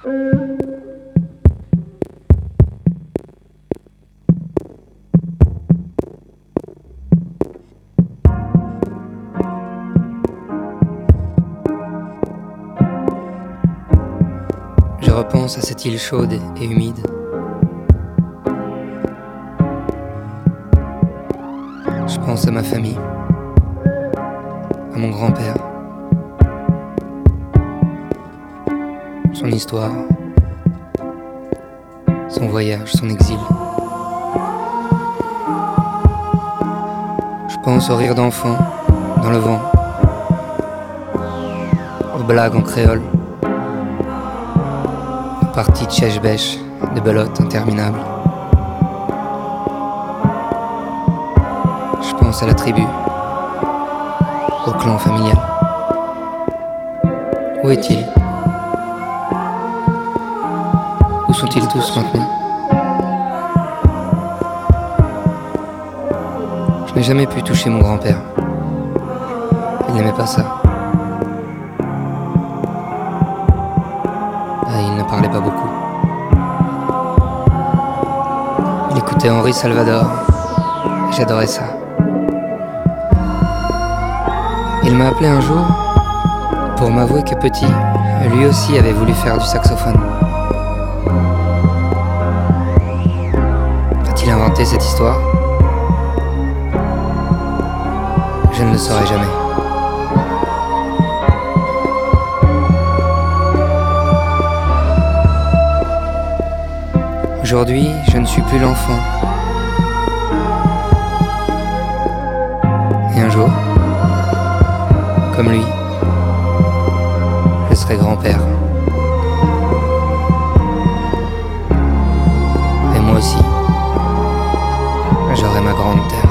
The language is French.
Je repense à cette île chaude et humide. Je pense à ma famille, à mon grand-père, son histoire, son voyage, son exil. Je pense au rire d'enfants dans le vent, aux blagues en créole, aux parties de chèche-bêche, de belote interminables. Je pense à la tribu, au clan familial. Où est-il ? Où sont-ils tous maintenant ? Je n'ai jamais pu toucher mon grand-père. Il n'aimait pas ça. Il ne parlait pas beaucoup. Il écoutait Henri Salvador. J'adorais ça. Il m'a appelé un jour pour m'avouer que petit, lui aussi avait voulu faire du saxophone. A-t-il inventé cette histoire ? Je ne le saurai jamais. Aujourd'hui, je ne suis plus l'enfant. Et un jour, comme lui, je serai grand-père. Et moi aussi, j'aurai ma grande terre.